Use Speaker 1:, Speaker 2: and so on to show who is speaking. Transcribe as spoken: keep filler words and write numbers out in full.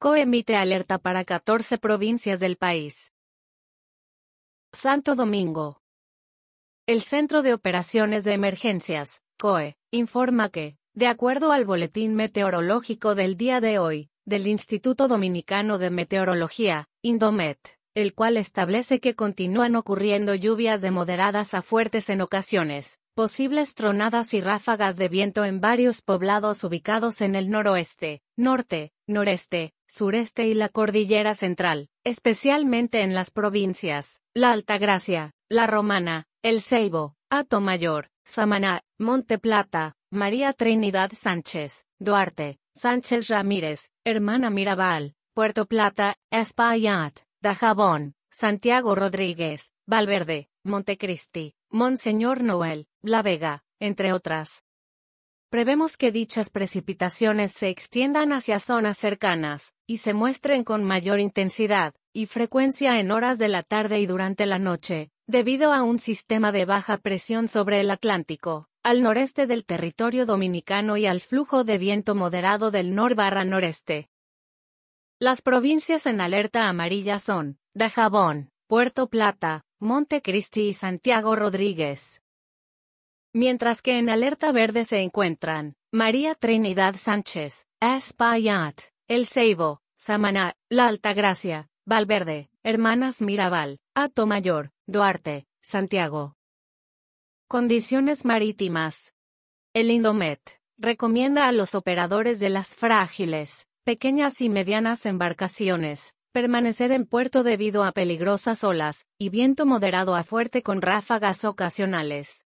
Speaker 1: C O E emite alerta para catorce provincias del país. Santo Domingo. El Centro de Operaciones de Emergencias, C O E, informa que, de acuerdo al boletín meteorológico del día de hoy, del Instituto Dominicano de Meteorología, Indomet, el cual establece que continúan ocurriendo lluvias de moderadas a fuertes en ocasiones, posibles tronadas y ráfagas de viento en varios poblados ubicados en el noroeste, norte, noreste, sureste y la cordillera central, especialmente en las provincias, La Altagracia, La Romana, El Ceibo, Atomayor, Samaná, Monte Plata, María Trinidad Sánchez, Duarte, Sánchez Ramírez, Hermana Mirabal, Puerto Plata, Espaillat, Dajabón, Santiago Rodríguez, Valverde, Montecristi, Monseñor Noel, La Vega, entre otras. Prevemos que dichas precipitaciones se extiendan hacia zonas cercanas, y se muestren con mayor intensidad y frecuencia en horas de la tarde y durante la noche, debido a un sistema de baja presión sobre el Atlántico, al noreste del territorio dominicano y al flujo de viento moderado del nor-noreste. Las provincias en alerta amarilla son Dajabón, Puerto Plata, Montecristi y Santiago Rodríguez. Mientras que en alerta verde se encuentran María Trinidad Sánchez, Espaillat, El Ceibo, Samaná, La Altagracia, Valverde, Hermanas Mirabal, Atomayor, Duarte, Santiago. Condiciones marítimas. El Indomet recomienda a los operadores de las frágiles, pequeñas y medianas embarcaciones permanecer en puerto debido a peligrosas olas y viento moderado a fuerte con ráfagas ocasionales.